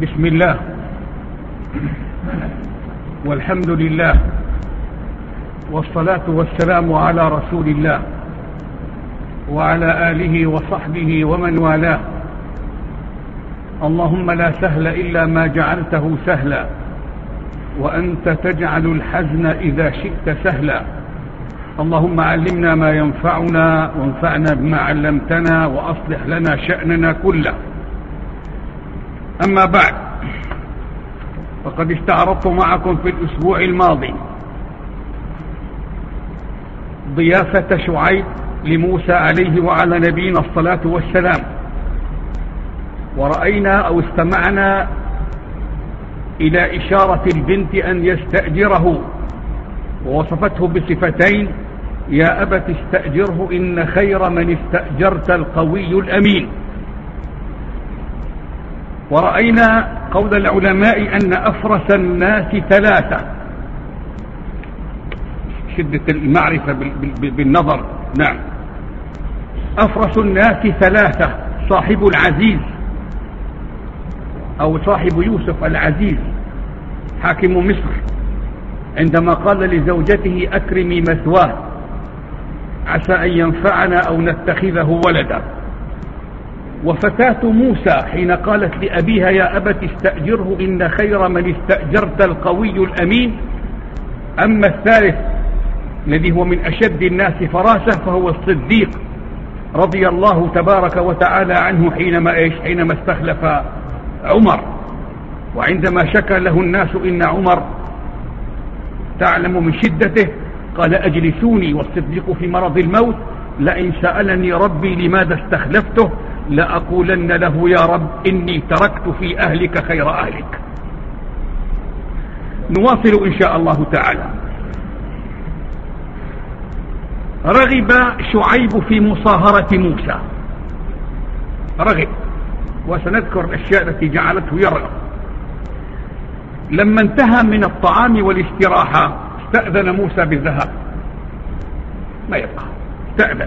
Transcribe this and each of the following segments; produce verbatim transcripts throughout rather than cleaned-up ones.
بسم الله والحمد لله والصلاة والسلام على رسول الله وعلى آله وصحبه ومن والاه. اللهم لا سهل إلا ما جعلته سهلا وأنت تجعل الحزن إذا شئت سهلا. اللهم علمنا ما ينفعنا وانفعنا بما علمتنا وأصلح لنا شأننا كله. أما بعد، فقد استعرضت معكم في الأسبوع الماضي ضيافة شعيب لموسى عليه وعلى نبينا الصلاة والسلام، ورأينا أو استمعنا إلى إشارة البنت أن يستأجره، ووصفته بصفتين: يا أبت استأجره إن خير من استأجرت القوي الأمين. ورأينا قول العلماء أن أفرس الناس ثلاثة، شدة المعرفة بالنظر. نعم، أفرس الناس ثلاثة: صاحب العزيز أو صاحب يوسف العزيز حاكم مصر عندما قال لزوجته: أكرمي مثواه عسى أن ينفعنا أو نتخذه ولدا. وفتاة موسى حين قالت لأبيها: يا أبت استأجره إن خير من استأجرت القوي الأمين. أما الثالث الذي هو من أشد الناس فراسة فهو الصديق رضي الله تبارك وتعالى عنه حينما إيش حينما استخلف عمر، وعندما شكى له الناس إن عمر تعلم من شدته قال: أجلسوني والصديق في مرض الموت، لئن سألني ربي لماذا استخلفته لأقولن له يا رب إني تركت في أهلك خير أهلك. نواصل إن شاء الله تعالى. رغب شعيب في مصاهرة موسى، رغب، وسنذكر الأشياء التي جعلته يرغب. لما انتهى من الطعام والاستراحة استأذن موسى بالذهاب، ما يبقى، استأذن.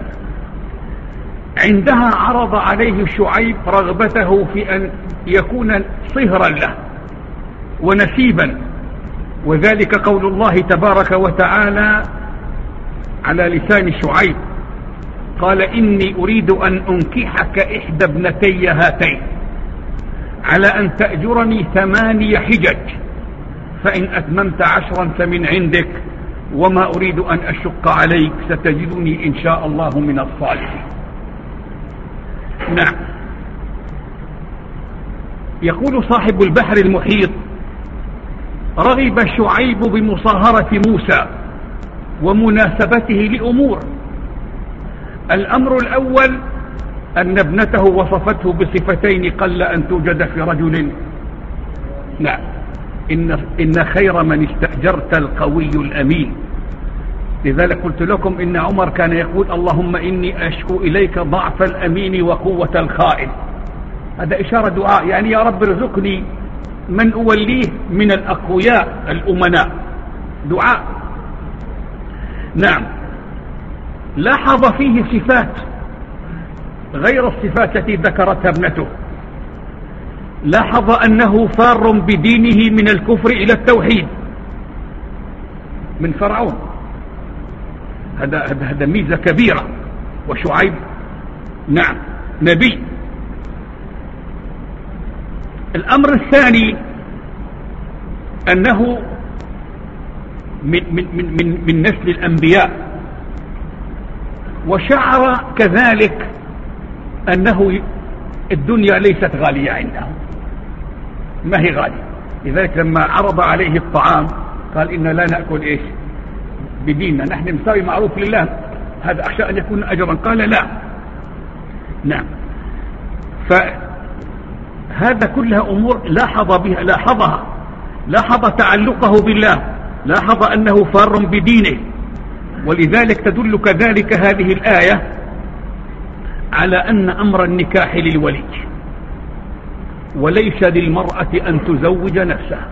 عندها عرض عليه شعيب رغبته في أن يكون صهرا له ونسيبا، وذلك قول الله تبارك وتعالى على لسان شعيب: قال: إني أريد أن أنكحك إحدى ابنتي هاتين على أن تأجرني ثماني حجج فإن أتممت عشرا فمن عندك وما أريد أن أشق عليك ستجدني إن شاء الله من الصالحين. نعم، يقول صاحب البحر المحيط: رغب شعيب بمصاهرة موسى ومناسبته لأمور. الأمر الأول أن ابنته وصفته بصفتين قل أن توجد في رجل. نعم، إن, إن خير من استأجرت القوي الأمين. لذلك قلت لكم إن عمر كان يقول: اللهم إني أشكو إليك ضعف الأمين وقوة الخائن. هذا إشارة دعاء، يعني يا رب ارزقني من أوليه من الأقوياء الأمناء، دعاء. نعم، لاحظ فيه صفات غير الصفات التي ذكرتها ابنته. لاحظ أنه فار بدينه من الكفر إلى التوحيد من فرعون، هذا هذا ميزة كبيرة. وشعيب نعم نبي. الأمر الثاني أنه من, من, من, من, من نسل الأنبياء، وشعر كذلك أنه الدنيا ليست غالية عنده، ما هي غالية. لذلك لما عرض عليه الطعام قال: إن لا نأكل إيش بديننا، نحن نسوي معروف لله، هذا أخشى أن يكون أجرا. قال: لا. نعم، فهذا كلها أمور لاحظ بها لاحظها لاحظ تعلقه بالله، لاحظ أنه فار بدينه. ولذلك تدل كذلك هذه الآية على أن أمر النكاح للولي، وليس للمرأة أن تزوج نفسها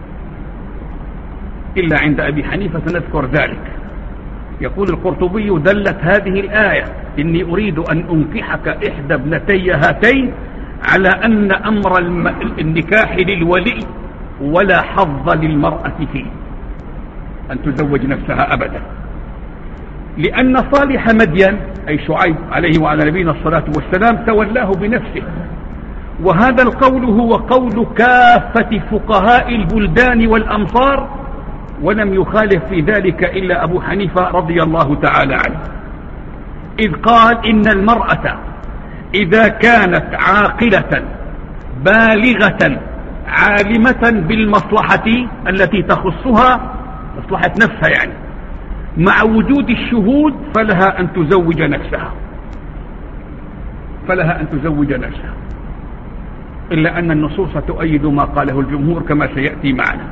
إلا عند أبي حنيفة، سنذكر ذلك. يقول القرطبي: دلت هذه الآية إني أريد أن أنكحك إحدى ابنتي هاتين على أن أمر النكاح للولي ولا حظ للمرأة فيه أن تزوج نفسها أبدا، لأن صالح مدين أي شعيب عليه وعلى نبينا الصلاة والسلام تولاه بنفسه، وهذا القول هو قول كافة فقهاء البلدان والأمصار، ولم يخالف في ذلك إلا أبو حنيفة رضي الله تعالى عنه، إذ قال إن المرأة إذا كانت عاقلة بالغة عالمة بالمصلحة التي تخصها مصلحة نفسها يعني مع وجود الشهود فلها أن تزوج نفسها فلها أن تزوج نفسها إلا أن النصوص تؤيد ما قاله الجمهور كما سيأتي معنا.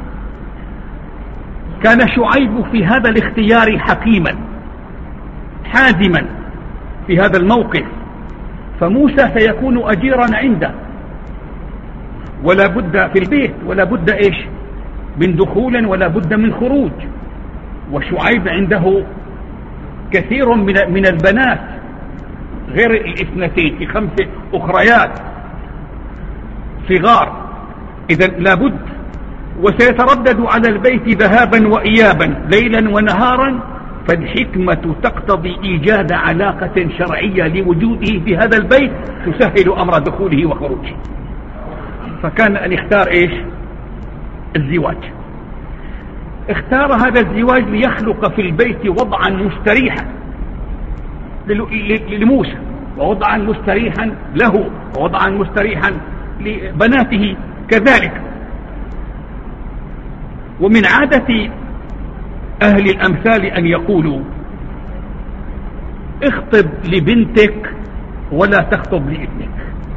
كان شعيب في هذا الاختيار حكيما حازما في هذا الموقف، فموسى سيكون أجيرا عنده ولا بد في البيت ولا بد إيش من دخول ولا بد من خروج، وشعيب عنده كثير من من البنات غير الاثنتين في خمسة أخريات صغار، إذا لابد وسيتردد على البيت ذهابا وإيابا ليلا ونهارا، فالحكمة تقتضي إيجاد علاقة شرعية لوجوده في هذا البيت تسهل أمر دخوله وخروجه، فكان أن يختار إيش الزواج. اختار هذا الزواج ليخلق في البيت وضعا مستريحا لموسى ووضعا مستريحا له ووضعا مستريحا لبناته كذلك. ومن عادة أهل الأمثال أن يقولوا اخطب لبنتك ولا تخطب لابنك،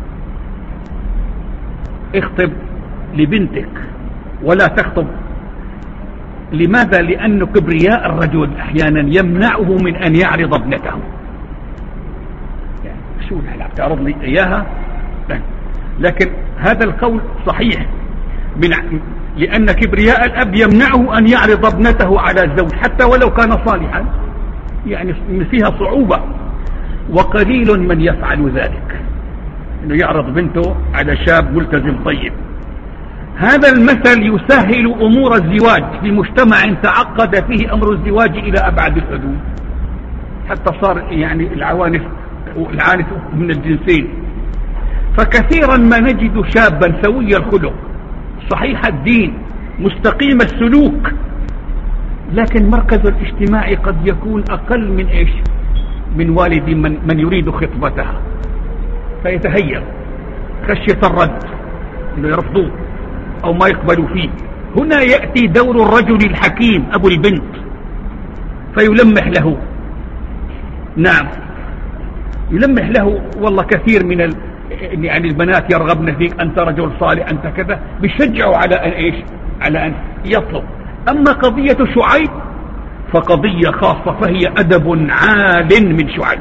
اخطب لبنتك ولا تخطب. لماذا؟ لأن كبرياء الرجل أحيانا يمنعه من أن يعرض ابنته، يعني شو تعرض لي إياها، لكن هذا القول صحيح من لأن كبرياء الأب يمنعه أن يعرض ابنته على الزوج حتى ولو كان صالحا، يعني فيها صعوبة، وقليل من يفعل ذلك أنه يعرض بنته على شاب ملتزم طيب. هذا المثل يسهل أمور الزواج في مجتمع تعقد فيه أمر الزواج إلى أبعد الحدود، حتى صار يعني العوانف والعانف من الجنسين، فكثيرا ما نجد شابا سوي الخلق صحيح الدين مستقيم السلوك، لكن مركز الاجتماع قد يكون أقل من إيش من والد من, من يريد خطبتها، فيتهيأ خشية الرد إنه يرفضوه أو ما يقبلوا فيه. هنا يأتي دور الرجل الحكيم أبو البنت فيلمح له، نعم يلمح له، والله كثير من ال... يعني البنات يرغبن فيك، أنت رجل صالح، أنت كذا، بيشجعوا على أن إيش على أن يطلب. أما قضية شعيب فقضية خاصة، فهي أدب عال من شعيب،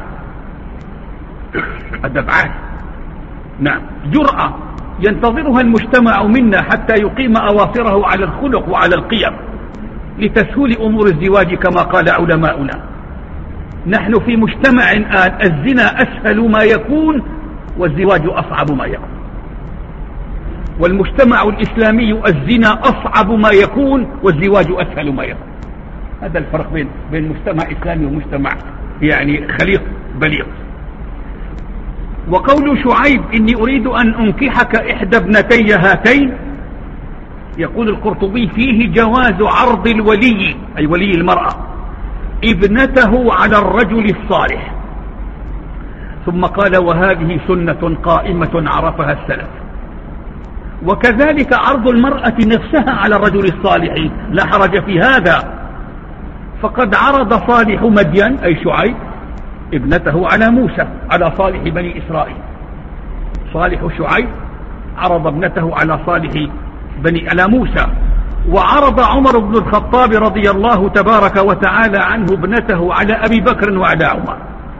أدب عال، نعم جرأة ينتظرها المجتمع منا حتى يقيم أواصره على الخلق وعلى القيم لتسهيل أمور الزواج كما قال علماؤنا. نحن في مجتمع الآن الزنا أسهل ما يكون والزواج أصعب ما يكون، والمجتمع الإسلامي الزنا أصعب ما يكون والزواج أسهل ما يكون. هذا الفرق بين بين مجتمع إسلامي ومجتمع يعني خليط بليط. وقول شعيب إني أريد أن أنكحك إحدى ابنتي هاتين، يقول القرطبي فيه جواز عرض الولي أي ولي المرأة ابنته على الرجل الصالح، ثم قال وهذه سنة قائمة عرفها السلف. وكذلك عرض المرأة نفسها على الرجل الصالح لا حرج في هذا، فقد عرض صالح مدين أي شعيب ابنته على موسى على صالح بني إسرائيل. صالح شعيب عرض ابنته على صالح بني على موسى، وعرض عمر بن الخطاب رضي الله تبارك وتعالى عنه ابنته على أبي بكر وعلى عمر،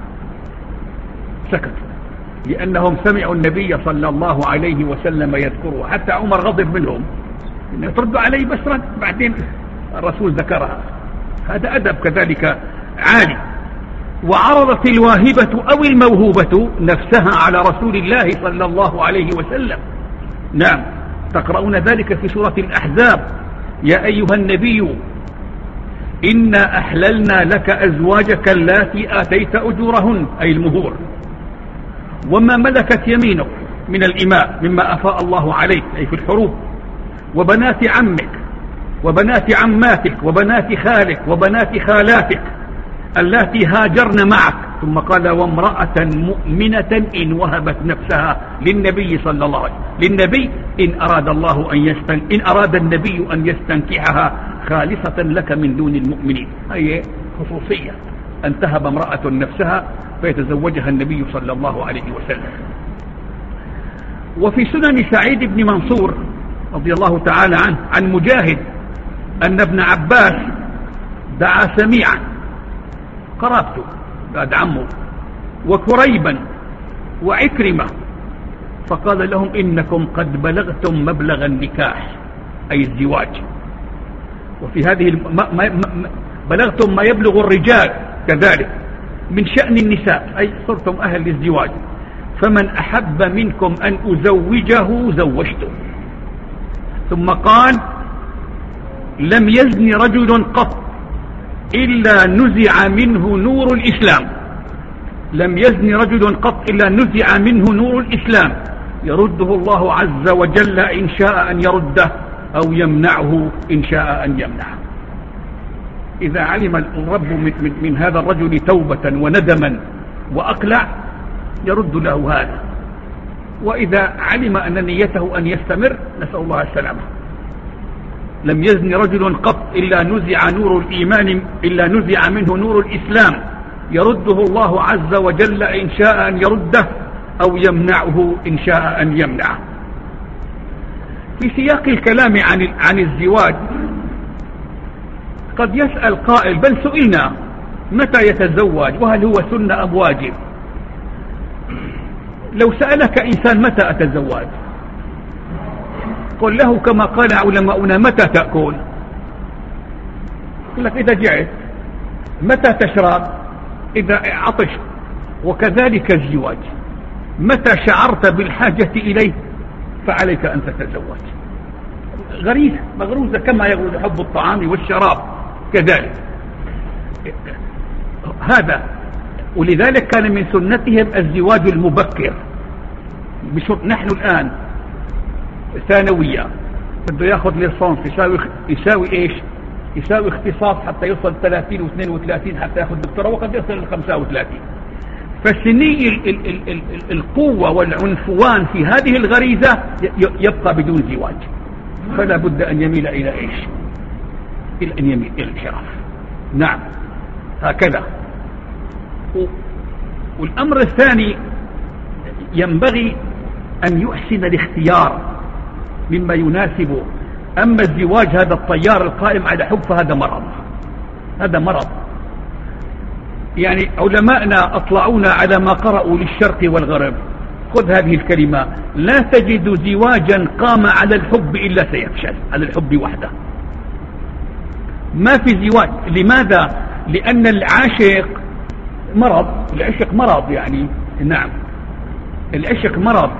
سكت لأنهم سمعوا النبي صلى الله عليه وسلم يذكره، حتى عمر غضب منهم إن يتردوا عليه بس رد، بعدين الرسول ذكرها. هذا أدب كذلك عالي. وعرضت الواهبة أو الموهوبة نفسها على رسول الله صلى الله عليه وسلم. نعم، تقرؤون ذلك في سورة الأحزاب: يا أيها النبي إنا أحللنا لك أزواجك اللاتي آتيت أجورهن، أي المهور، وما ملكت يمينك من الإماء مما أفاء الله عليك، أي في الحروب، وبنات عمك وبنات عماتك وبنات خالك وبنات خالاتك اللاتي هاجرن معك. ثم قال: وامرأة مؤمنة إن وهبت نفسها للنبي صلى الله عليه وسلم، للنبي إن أراد الله أن يستن إن أراد النبي أن يستنكحها خالصة لك من دون المؤمنين. هي خصوصية أن تهب امرأة نفسها فيتزوجها النبي صلى الله عليه وسلم. وفي سنن سعيد بن منصور رضي الله تعالى عنه عن مجاهد أن ابن عباس دعا سميعا قرابته بعد عمه وكريبا وعكرمة، فقال لهم: إنكم قد بلغتم مبلغ النكاح، أي الزواج، وفي هذه الم... ما... ما... بلغتم ما يبلغ الرجال كذلك من شأن النساء، أي صرتم أهل للزواج، فمن أحب منكم أن أزوجه زوجته. ثم قال: لم يزن رجل قط إلا نزع منه نور الإسلام، لم يزن رجل قط إلا نزع منه نور الإسلام، يرده الله عز وجل إن شاء أن يرده أو يمنعه إن شاء أن يمنعه. إذا علم الرب من, من هذا الرجل توبة وندما وأقلع يرد له هذا، وإذا علم أن نيته أن يستمر نسأل الله السلامة. لم يزن رجل قط إلا نزع نور الإيمان إلا نزع منه نور الإسلام، يرده الله عز وجل إن شاء أن يرده أو يمنعه إن شاء أن يمنعه. في سياق الكلام عن عن الزواج قد يسأل قائل: بل سئلنا متى يتزوج وهل هو سنة أم واجب؟ لو سألك إنسان متى أتزوج، قل له كما قال علماؤنا: متى تأكل؟ يقول لك: إذا جعت. متى تشرب؟ إذا عطشت. وكذلك الزواج، متى شعرت بالحاجة إليه فعليك أن تتزوج. غريزة مغروزة كما يغرز حب الطعام والشراب كذلك هذا. ولذلك كان من سنتهم الزواج المبكر. نحن الآن ثانوية، بده ياخذ ليسانس، يساوي يساوي ايش؟ يساوي اختصاص حتى يوصل ثلاثين واثنين وثلاثين حتى ياخذ دكتوراه، وقد يصل ل خمسة وثلاثين. فسني ال ال ال ال القوة والعنفوان في هذه الغريزة يبقى بدون زواج، فلا بد أن يميل إلى ايش؟ إلى أن يميل إلى الانحراف. نعم، هكذا. والأمر الثاني ينبغي أن يحسن الاختيار مما يناسبه. أما الزواج هذا الطيار القائم على حب فهذا مرض، هذا مرض. يعني علماءنا أطلعونا على ما قرأوا للشرق والغرب. خذ هذه الكلمة: لا تجد زواجا قام على الحب إلا سيفشل، على الحب وحده ما في زواج. لماذا؟ لأن العاشق مرض، العشق مرض يعني. نعم، العشق مرض.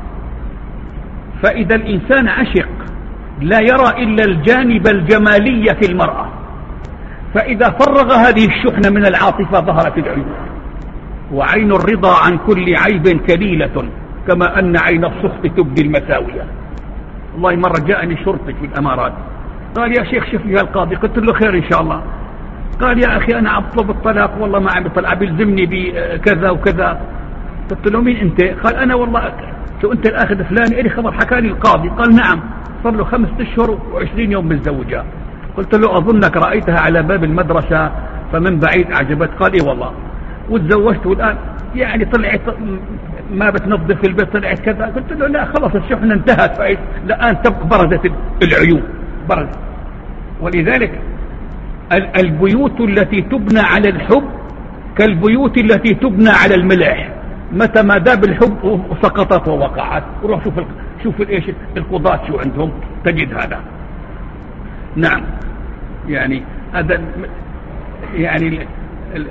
فإذا الإنسان عشق لا يرى إلا الجانب الجمالي في المرأة، فإذا فرغ هذه الشحنة من العاطفة ظهرت العيوب. وعين الرضا عن كل عيب كليلة كما أن عين السخط تبدي المساوية. والله مرة جاءني شرطي في الأمارات قال: يا شيخ شوف لي القاضي. قلت له: خير إن شاء الله. قال: يا أخي أنا أطلب الطلاق، والله ما عم بطلع، بيلزمني بكذا وكذا. قلت له: مين أنت؟ قال: أنا والله. شو أنت الأخذ فلاني؟ إلي خبر، حكاني القاضي. قال: نعم، صار له خمسة أشهر وعشرين يوم متزوجة. قلت له: أظنك رأيتها على باب المدرسة فمن بعيد أعجبت. قال: إيه والله. وتزوجت والآن يعني طلعت ما بتنظف في البيت، طلعت كذا. قلت له: لا خلاص الشحنة انتهت، فإيه الآن تبقى برزت العيوب برزت. ولذلك البيوت التي تبنى على الحب كالبيوت التي تبنى على الملح، متى ما داب الحب سقطت ووقعت. وروح شوف ال... شوف ايش القضاة شو عندهم تجد هذا. نعم، يعني هذا يعني ال... ال...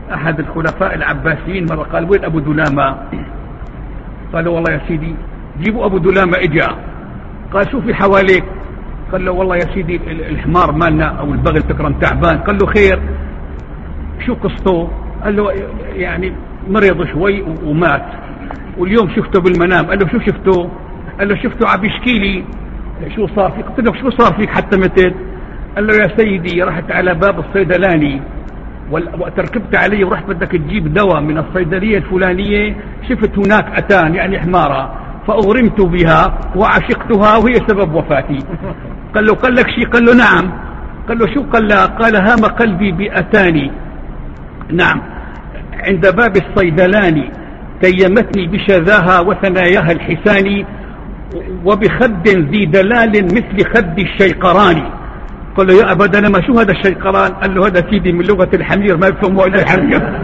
أحد الخلفاء العباسيين مرة قال وين أبو دلامة؟ قال والله يا سيدي جيبوا أبو دلامة إجا. قال شوفي حواليك. قال له والله يا سيدي الحمار مالنا أو البغل تكرم تعبان. قال له خير شو قصته؟ قال له يعني مريض شوي ومات واليوم شفته بالمنام. قال له شو شفته؟ قال له شفته عم يشكي لي شو صار فيك. قلت له شو صار فيك حتى متت؟ قال له يا سيدي رحت على باب الصيدلاني وقت ركبت علي ورحت بدك تجيب دواء من الصيدلية الفلانية شفت هناك أتان يعني حمارة فأغرمت بها وعشقتها وهي سبب وفاتي. قال له قال لك شيء؟ قال له نعم. قال له شو؟ قال له قال هام قلبي بأتاني نعم عند باب الصيدلاني تيمتني بشذاها وثناياها الحساني وبخد ذي دلال مثل خد الشيقراني. قال له يا أبدا لما شو هذا الشيقران؟ قال له هذا سيدي من لغة الحمير ما يفهموا إلا الحمير.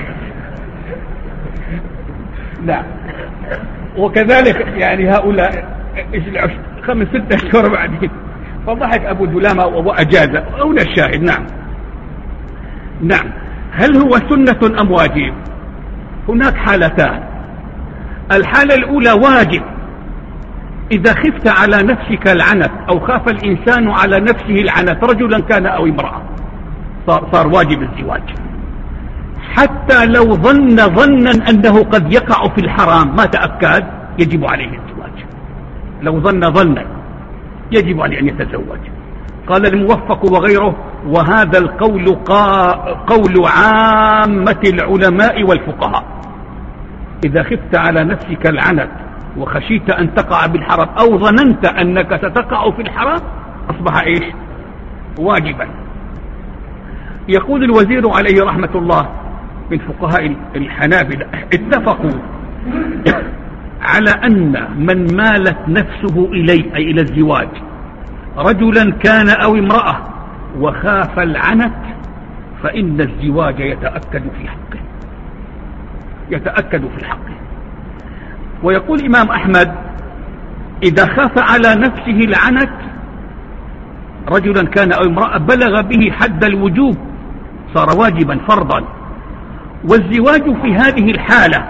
لا وكذلك يعني هؤلاء خمس ستة أشهر بعدين. فضحك أبو دلامة وأجاز أولى الشاهد. نعم نعم. هل هو سنة أم واجب؟ هناك حالتان. الحالة الأولى واجب إذا خفت على نفسك العنت أو خاف الإنسان على نفسه العنت رجلا كان أو امرأة صار, صار واجب الزواج حتى لو ظن ظنا أنه قد يقع في الحرام ما تأكد يجب عليه الزواج. لو ظن ظنا يجب عليه أن يتزوج. قال الموفق وغيره وهذا القول قول عامة العلماء والفقهاء. إذا خفت على نفسك العنت وخشيت أن تقع بالحرام أو ظننت أنك ستقع في الحرام أصبح إيش؟ واجبا. يقول الوزير عليه رحمة الله من فقهاء الحنابلة اتفقوا على أن من مالت نفسه إليه أي إلى الزواج رجلا كان أو امرأة وخاف العنت فإن الزواج يتأكد في حقه يتأكد في حقه. ويقول الإمام أحمد إذا خاف على نفسه العنت رجلا كان أو امرأة بلغ به حد الوجوب صار واجبا فرضا. والزواج في هذه الحالة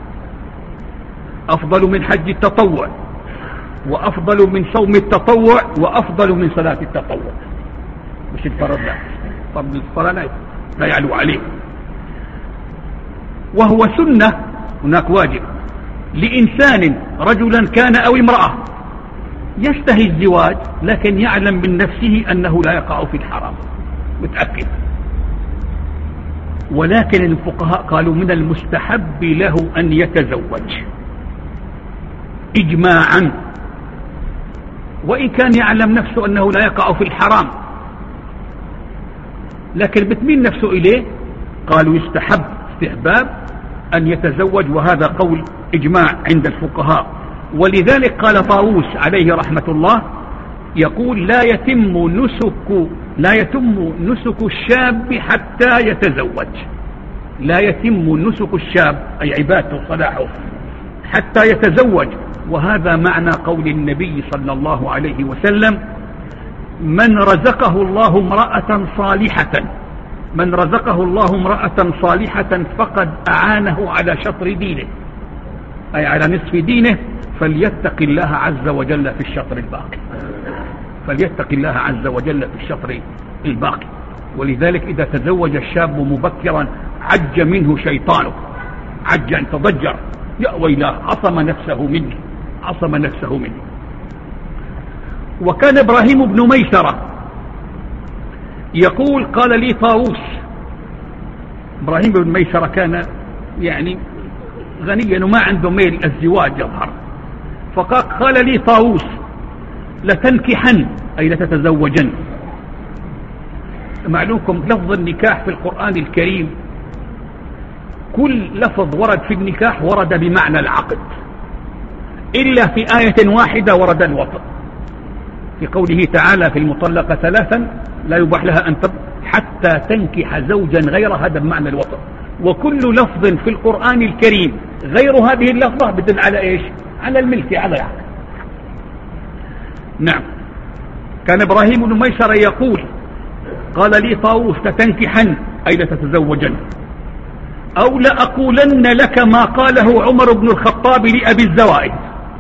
أفضل من حج التطوع وأفضل من صوم التطوع وأفضل من صلاة التطوع مش الفرض لا فضل الصلاة لا يعلو عليه. وهو سنة هناك واجب لإنسان رجلا كان أو امرأة يشتهي الزواج لكن يعلم من نفسه أنه لا يقع في الحرام متأكد. ولكن الفقهاء قالوا من المستحب له أن يتزوج إجماعا وإن كان يعلم نفسه أنه لا يقع في الحرام لكن بتميل نفسه إليه. قالوا يستحب استحباب أن يتزوج وهذا قول إجماع عند الفقهاء. ولذلك قال طاووس عليه رحمة الله يقول لا يتم نسك لا يتم نسك الشاب حتى يتزوج. لا يتم نسك الشاب أي عبادته صلاحه حتى يتزوج. وهذا معنى قول النبي صلى الله عليه وسلم من رزقه الله امرأة صالحة من رزقه الله امرأة صالحة فقد أعانه على شطر دينه أي على نصف دينه فليتق الله عز وجل في الشطر الباقي فليتق الله عز وجل في الشطر الباقي. ولذلك إذا تزوج الشاب مبكرا عج منه شيطانه عجا تضجر يا ويلاه عصم نفسه مني عصم نفسه مني. وكان إبراهيم بن ميسرة يقول قال لي طاووس إبراهيم بن ميسرة كان يعني غنيا وما عنده ميل الزواج يظهر فقال قال لي طاووس لتنكحن أي لتتزوجن. معلومكم لفظ النكاح في القرآن الكريم كل لفظ ورد في النكاح ورد بمعنى العقد إلا في آية واحدة ورد الوطء في قوله تعالى في المطلقة ثلاثا لا يباح لها أن تب حتى تنكح زوجا غير هذا بمعنى الوطء. وكل لفظ في القرآن الكريم غير هذه اللفظة بدل على إيش؟ على الملك على العقد. نعم. كان إبراهيم بن ميسرة يقول قال لي طاووس لتنكحن أي لتتزوجن أو لأقولن لك ما قاله عمر بن الخطاب لأبي الزوائد.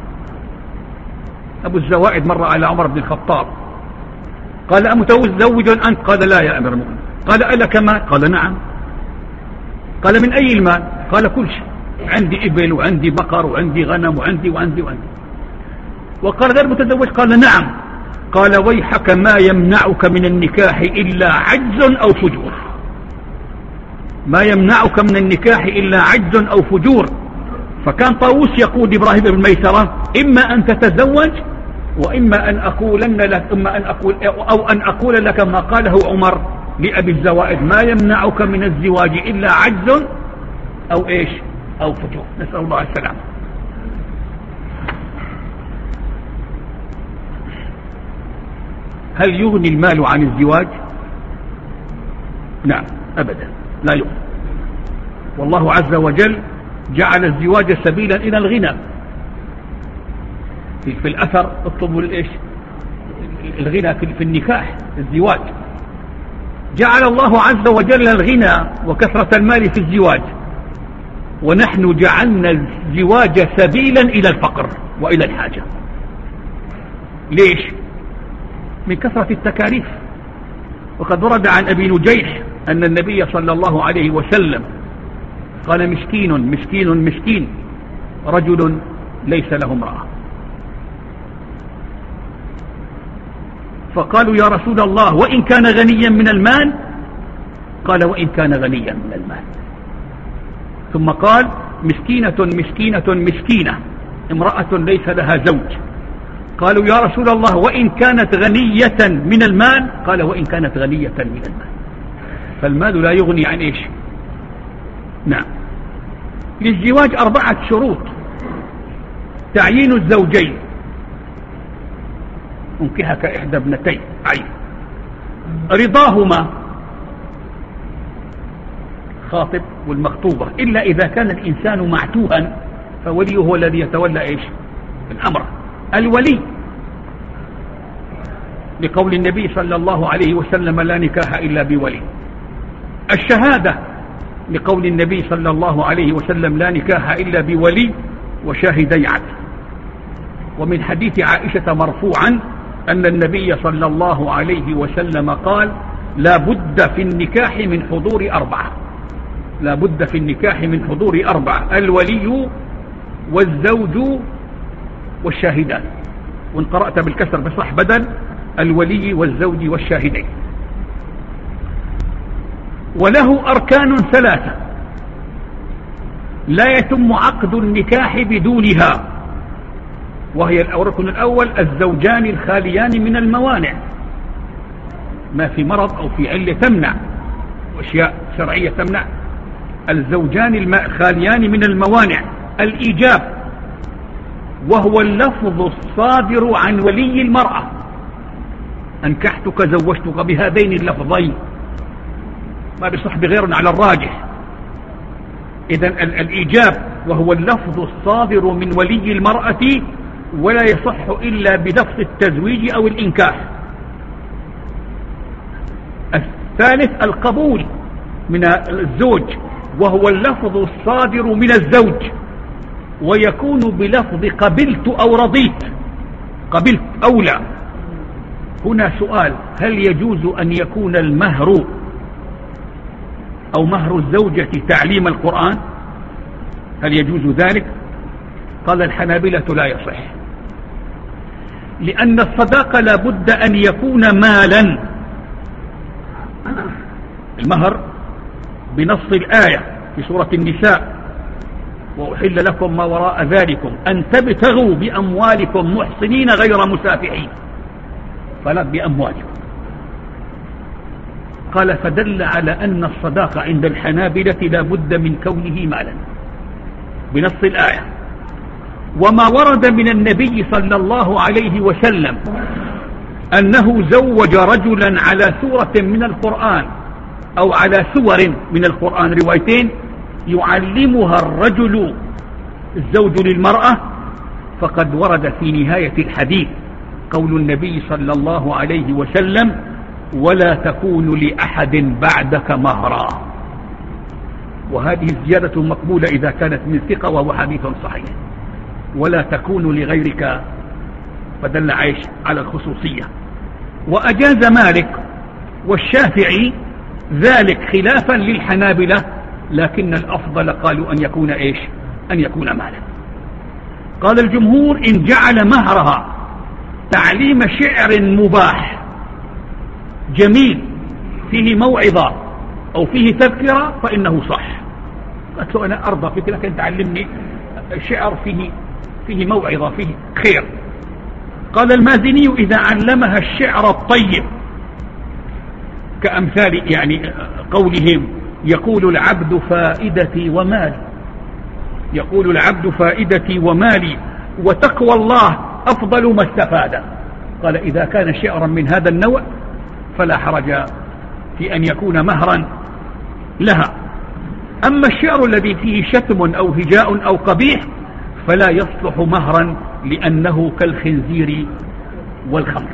أبو الزوائد مر على عمر بن الخطاب قال أمتزوج أنت؟ قال لا يا أمير المؤمنين. قال ألك مال؟ قال نعم. قال من أي المال؟ قال كل شيء، عندي إبل وعندي بقر وعندي غنم وعندي وعندي وعندي. وقال غير متزوج؟ قال نعم. قال ويحك ما يمنعك من النكاح إلا عجز أو فجور. ما يمنعك من النكاح إلا عجز أو فجور. فكان طاووس يقول إبراهيم بن ميسرة إما أن تتزوج وإما أن أقولن لك إما أن أقول أو أن أقول لك ما قاله عمر لأبي الزوائد ما يمنعك من الزواج إلا عجز أو إيش أو فجور. نسأل الله السلامة. هل يغني المال عن الزواج؟ نعم أبدا لا يغني. والله عز وجل جعل الزواج سبيلا إلى الغنى. في الأثر اطلبوا الإيش الغنى في النكاح الزواج. جعل الله عز وجل الغنى وكثرة المال في الزواج، ونحن جعلنا الزواج سبيلا إلى الفقر وإلى الحاجة. ليش؟ من كثرة التكاليف. وقد ورد عن أبي نجيح أن النبي صلى الله عليه وسلم قال مسكين مسكين مسكين رجل ليس له امرأة. فقالوا يا رسول الله وإن كان غنيا من المال؟ قال وإن كان غنيا من المال. ثم قال مسكينة مسكينة مسكينة امرأة ليس لها زوج. قالوا يا رسول الله وإن كانت غنية من المال؟ قال وإن كانت غنية من المال. فالمال لا يغني عن إيش؟ نعم. للزواج أربعة شروط: تعيين الزوجين، أنكحك إحدى ابنتين عين، رضاهما خاطب والمخطوبة، إلا إذا كان الإنسان معتوها فوليه هو الذي يتولى إيش الأمر، الولي، لقول النبي صلى الله عليه وسلم لا نكاح إلا بولي. الشهادة لقول النبي صلى الله عليه وسلم لا نكاح إلا بولي وشاهدي عدل. ومن حديث عائشة مرفوعا أن النبي صلى الله عليه وسلم قال لا بد في النكاح من حضور أربعة، لا بد في النكاح من حضور أربعة: الولي والزوج والشاهدان. وان قرأت بالكسر بصح بدل الولي والزوج والشاهدين. وله أركان ثلاثة لا يتم عقد النكاح بدونها، وهي الركن الأول الزوجان الخاليان من الموانع، ما في مرض أو في علة تمنع وأشياء شرعية تمنع. الزوجان الخاليان من الموانع. الإيجاب وهو اللفظ الصادر عن ولي المرأة: أنكحتك زوجتك بهذين اللفظين، ما بصح بغير على الراجح. إذن الإيجاب وهو اللفظ الصادر من ولي المرأة ولا يصح إلا بلفظ التزويج أو الإنكاح. الثالث القبول من الزوج وهو اللفظ الصادر من الزوج، ويكون بلفظ قبلت أو رضيت، قبلت أو لا. هنا سؤال: هل يجوز أن يكون المهر أو مهر الزوجة تعليم القرآن؟ هل يجوز ذلك؟ قال الحنابلة لا يصح، لأن الصداقة لا بد أن يكون مالا. المهر بنص الآية في سورة النساء: وأحل لكم ما وراء ذلكم أن تبتغوا بأموالكم محصنين غير مسافحين، فلا بأموالكم. قال فدل على أن الصداقة عند الحنابلة لا بد من كونه مالا بنص الآية. وما ورد من النبي صلى الله عليه وسلم أنه زوج رجلا على سورة من القرآن أو على سور من القرآن، روايتين، يعلمها الرجل الزوج للمرأة، فقد ورد في نهاية الحديث قول النبي صلى الله عليه وسلم: ولا تكون لأحد بعدك مهرا. وهذه الزيادة مقبولة إذا كانت من ثقة وهو حديث صحيح، ولا تكون لغيرك، فدل عيش على الخصوصية. وأجاز مالك والشافعي ذلك خلافا للحنابلة، لكن الأفضل قالوا أن يكون إيش؟ أن يكون مالا. قال الجمهور إن جعل مهرها تعليم شعر مباح جميل فيه موعظة أو فيه تذكرة فإنه صح. قلت له أنا أرضى فيك لكن تعلمني شعر فيه فيه موعظة فيه خير. قال المازني إذا علمها الشعر الطيب كأمثال يعني قولهم يقول العبد فائدتي ومالي، يقول العبد فائدتي ومالي وتقوى الله أفضل ما استفاد. قال إذا كان شعرا من هذا النوع فلا حرج في أن يكون مهرا لها. أما الشعر الذي فيه شتم أو هجاء أو قبيح فلا يصلح مهرا لأنه كالخنزير والخمر.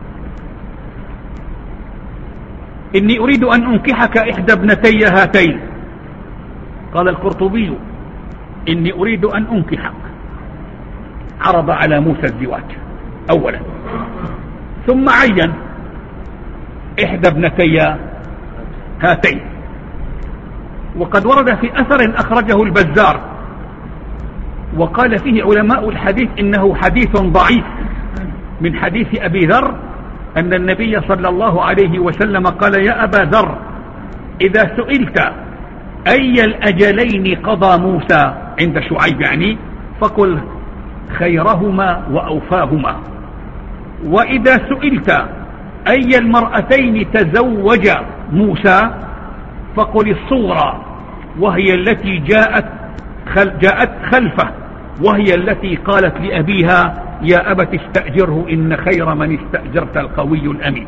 إني أريد أن أنكحك إحدى ابنتي هاتين. قال القرطبي إني أريد أن أنكحك، عرض على موسى الزواج أولا، ثم عين إحدى ابنتي هاتين. وقد ورد في أثر أخرجه البزار وقال فيه علماء الحديث إنه حديث ضعيف من حديث أبي ذر أن النبي صلى الله عليه وسلم قال يا أبا ذر إذا سئلت أي الأجلين قضى موسى عند شعيب يعني فقل خيرهما وأوفاهما، وإذا سئلت أي المرأتين تزوج موسى فقل الصغرى وهي التي جاءت خل جاءت خلفه وهي التي قالت لأبيها يا أبت استأجره إن خير من استأجرت القوي الأمين.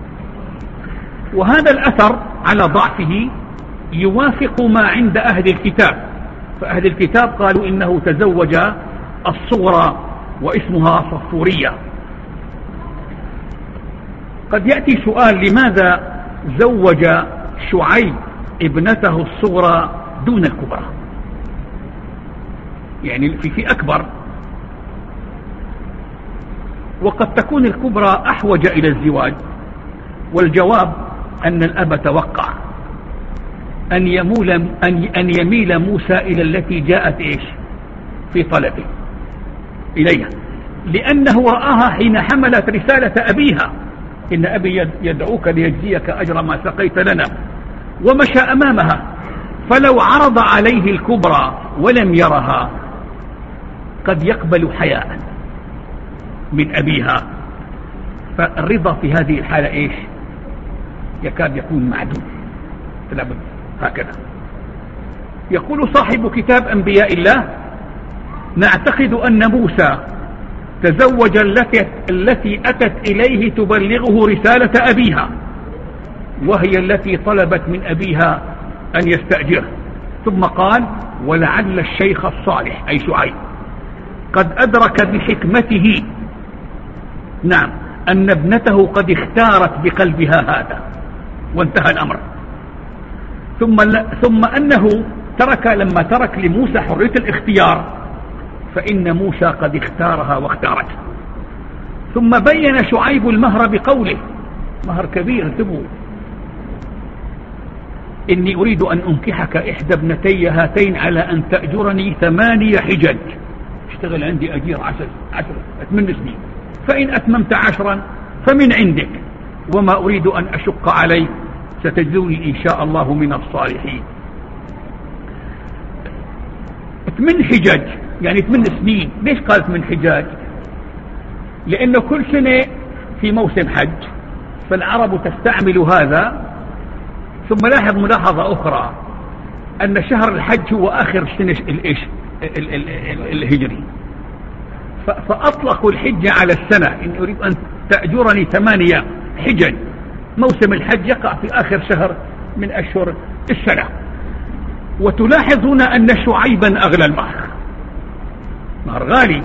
وهذا الأثر على ضعفه يوافق ما عند أهل الكتاب، فأهل الكتاب قالوا إنه تزوج الصغرى واسمها صفورية. قد يأتي سؤال لماذا زوج شعيب ابنته الصغرى دون الكبرى، يعني في في أكبر، وقد تكون الكبرى أحوج إلى الزواج. والجواب أن الأب توقع أن يمول أن أن يميل موسى إلى التي جاءت إيش في طلبه إليها، لأنه رآها حين حملت رسالة أبيها إن أبي يدعوك ليجزيك أجر ما سقيت لنا، ومشى أمامها. فلو عرض عليه الكبرى ولم يرها قد يقبل حياء من أبيها، فالرضا في هذه الحالة إيش يكاد يكون معدوم. هكذا يقول صاحب كتاب أنبياء الله نعتقد أن موسى تزوج التي, التي أتت إليه تبلغه رسالة أبيها، وهي التي طلبت من أبيها أن يستأجره. ثم قال ولعل الشيخ الصالح أي شعيب قد أدرك بحكمته نعم أن ابنته قد اختارت بقلبها هذا، وانتهى الأمر. ثم, ثم أنه ترك لما ترك لموسى حرية الاختيار فإن موسى قد اختارها واختارته. ثم بين شعيب المهر بقوله مهر كبير انتبهوا إني أريد أن أنكحك إحدى ابنتي هاتين على أن تأجرني ثمانية حجج، اشتغل عندي أجير عشر عشر ثمان سنين، فإن أتممت عشرا فمن عندك وما أريد أن أشق عليك ستجدوني إن شاء الله من الصالحين. ثمان حجج يعني ثمان سنين. ليش قال ثمان حجاج؟ لأنه كل سنة في موسم حج فالعرب تستعمل هذا. ثم لاحظ ملاحظة أخرى أن شهر الحج هو آخر سنة الإيش الهجري، فأطلقوا الحج على السنة إن أريد أن تأجرني ثمانية حجج. موسم الحج يقع في آخر شهر من أشهر السنة. وتلاحظون أن شعيبا أغلى المهر، مهر غالي،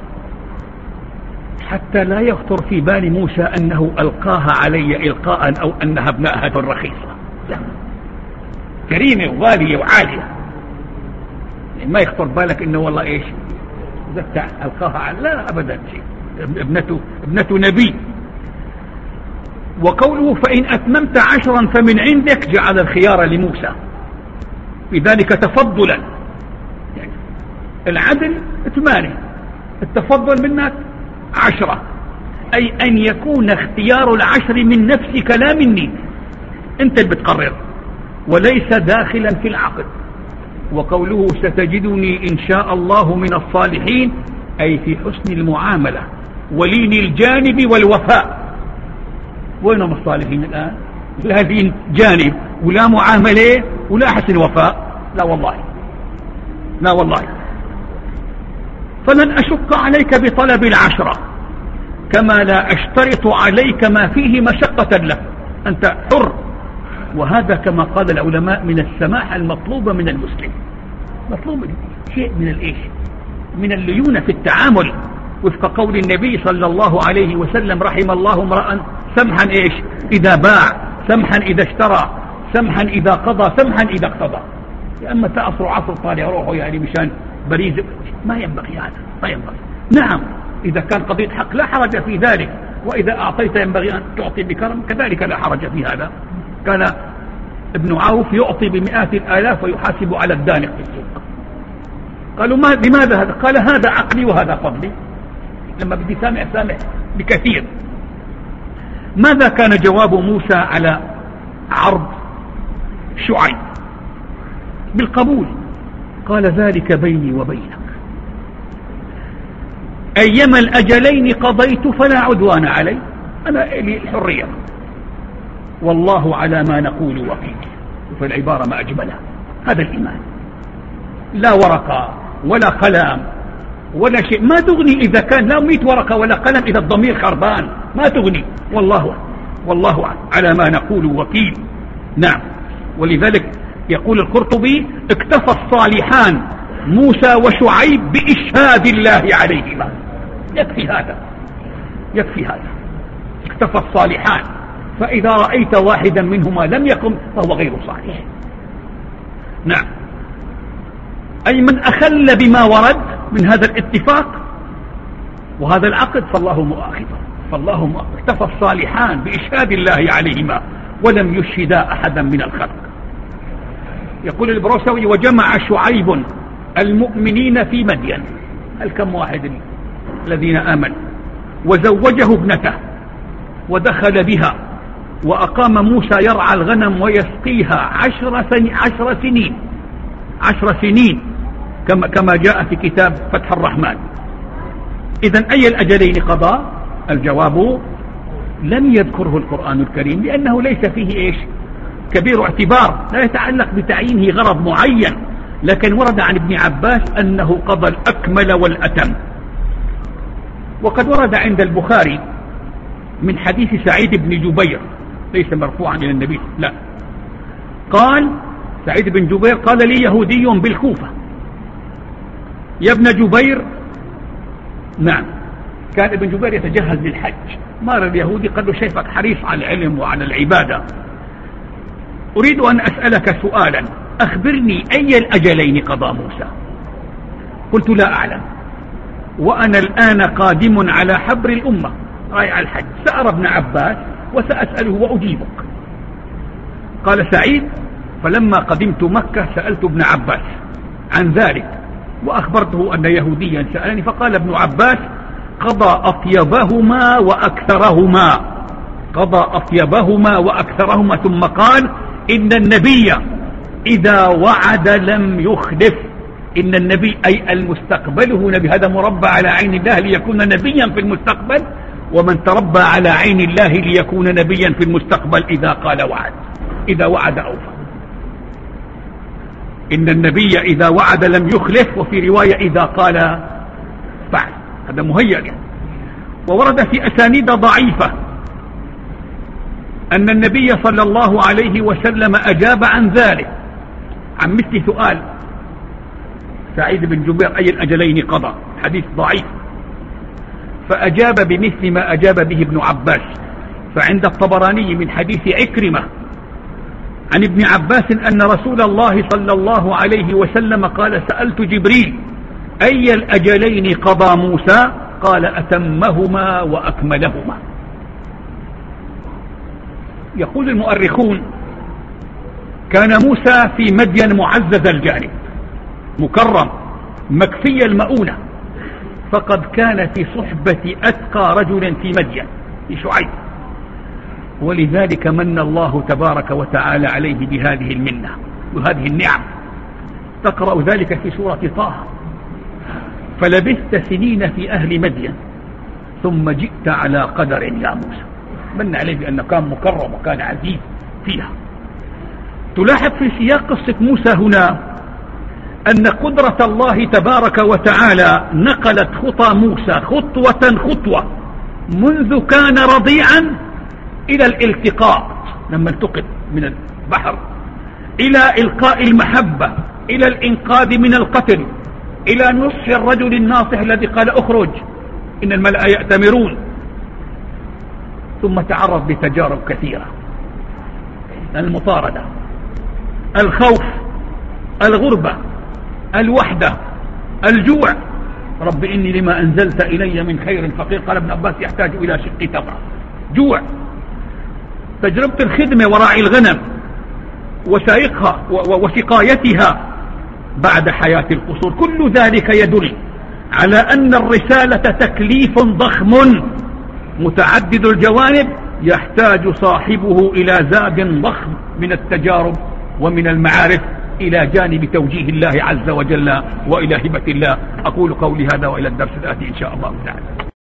حتى لا يخطر في بال موسى أنه ألقاها علي إلقاء أو أنها ابناءها الرخيصة، لا. كريمة وغالية وعالية، يعني ما يخطر بالك إنه والله إيش زكى ألقاها، لا أبدا شيء، ابنته ابنته نبي. وقوله فإن أتممت عشرا فمن عندك جعل الخيار لموسى بذلك تفضلا، يعني العدل ثمانية، التفضل منك عشرة، أي أن يكون اختيار العشر من نفسك لا مني، أنت اللي بتقرر وليس داخلا في العقد. وقوله ستجدني إن شاء الله من الصالحين، أي في حسن المعاملة ولين الجانب والوفاء. وينهم الصالحين الآن؟ لا لين جانب ولا معاملة ولا حسن وفاء، لا والله لا والله. فلن أشق عليك بطلب العشرة كما لا أشترط عليك ما فيه مشقة له، أنت حر. وهذا كما قال العلماء من السماحة المطلوبة من المسلم، مطلوب شيء من الإيش، من الليونة في التعامل، وفق قول النبي صلى الله عليه وسلم رحم الله امرأ سمحا إيش إذا باع، سمحا إذا اشترى، سمحا إذا قضى، سمحا إذا اقتضى. أما تأصر عصر طالع روحه يعني مشان بريز، ما ينبغي هذا، ما ينبغي. نعم إذا كان قضية حق لا حرج في ذلك، وإذا أعطيت ينبغي أن تعطي بكرم، كذلك لا حرج في هذا. كان ابن عوف يعطي بمئات الآلاف ويحاسب على الدانق في السوق. قالوا ما لماذا هذا؟ قال هذا عقلي وهذا فضلي، لما بدي سامع سامع بكثير. ماذا كان جواب موسى على عرض شعيب؟ بالقبول. قال ذلك بيني وبينك، أيما الأجلين قضيت فلا عدوان علي، أنا لي الحرية، والله على ما نقول وكيل. فالعبارة ما أجملها، هذا الإيمان، لا ورقة ولا قلم ولا شيء، ما تغني إذا كان لا مئة ورقة ولا قلم، إذا الضمير خربان ما تغني. والله والله على ما نقول وكيل. نعم. ولذلك يقول القرطبي اكتفى الصالحان موسى وشعيب بإشهاد الله عليهما، يكفي هذا، يكفي هذا، اكتفى الصالحان. فإذا رأيت واحدا منهما لم يقم فهو غير صالح. نعم. أي من أخل بما ورد من هذا الاتفاق وهذا العقد فالله مؤاخذه، فالله مؤاخذه. اكتفى الصالحان بإشهاد الله عليهما ولم يشهدا أحدا من الخلق. يقول البروسوي وجمع شعيب المؤمنين في مدين، هل كم واحد الذين آمنوا، وزوجه ابنته ودخل بها، وأقام موسى يرعى الغنم ويسقيها عشر, سن... عشر سنين عشر سنين كما, كما جاء في كتاب فتح الرحمن. إذن أي الأجلين قضى؟ الجواب لم يذكره القرآن الكريم لأنه ليس فيه إيش كبير اعتبار، لا يتعلق بتعيينه غرض معين. لكن ورد عن ابن عباس أنه قضى الأكمل والأتم. وقد ورد عند البخاري من حديث سعيد بن جبير، ليس مرفوعا إلى النبي، لا، قال سعيد بن جبير قال لي يهودي بالكوفة يا ابن جبير، نعم، كان ابن جبير يتجهز للحج، مر اليهودي قال له شايفك حريص على العلم وعلى العبادة، أريد أن أسألك سؤالا، أخبرني أي الأجلين قضى موسى؟ قلت لا أعلم، وأنا الآن قادم على حبر الأمة رايح الحج، سأرى ابن عباس وسأسأله وأجيبك. قال سعيد فلما قدمت مكة سألت ابن عباس عن ذلك وأخبرته أن يهوديا سألني، فقال ابن عباس قضى أطيبهما وأكثرهما، قضى أطيبهما وأكثرهما، ثم قال إن النبي إذا وعد لم يخلف. إن النبي أي المستقبله نبي، هذا مربى على عين الله ليكون نبيا في المستقبل، ومن تربى على عين الله ليكون نبيا في المستقبل إذا قال وعد، إذا وعد أوفى. إن النبي إذا وعد لم يخلف، وفي رواية إذا قال فعل، هذا مهيأ. وورد في أسانيد ضعيفة أن النبي صلى الله عليه وسلم أجاب عن ذلك، عن مثل سؤال سعيد بن جبير أي الأجلين قضى، حديث ضعيف، فأجاب بمثل ما أجاب به ابن عباس. فعند الطبراني من حديث عكرمة عن ابن عباس أن رسول الله صلى الله عليه وسلم قال: سألت جبريل أي الأجلين قضى موسى؟ قال: أتمهما وأكملهما. يقول المؤرخون: كان موسى في مدين معزز الجانب مكرم مكفي المؤونة، فقد كان في صحبة أتقى رجل في مدين في شعيب، ولذلك من الله تبارك وتعالى عليه بهذه المنة وهذه النعم. تقرأ ذلك في سورة طه: فلبثت سنين في أهل مدين ثم جئت على قدر يا موسى. من عليه بأنه كان مكرم وكان عزيز فيها. تلاحظ في سياق قصة موسى هنا أن قدرة الله تبارك وتعالى نقلت خطى موسى خطوة خطوة منذ كان رضيعا إلى الالتقاء لما التقط من البحر، إلى إلقاء المحبة، إلى الإنقاذ من القتل، إلى نصح الرجل الناصح الذي قال: أخرج إن الملأ يأتمرون. ثم تعرض لتجارب كثيرة: المطاردة، الخوف، الغربة، الوحدة، الجوع. رب إني لما أنزلت إلي من خير فقير. قال ابن عباس: يحتاج إلى شق تمرة. جوع، تجربة الخدمة وراعي الغنم وسائقها وسقايتها بعد حياة القصور. كل ذلك يدل على أن الرسالة تكليف ضخم متعدد الجوانب يحتاج صاحبه إلى زاد ضخم من التجارب ومن المعارف إلى جانب توجيه الله عز وجل وإلى هبة الله. أقول قولي هذا وإلى الدرس الآتي إن شاء الله تعالى.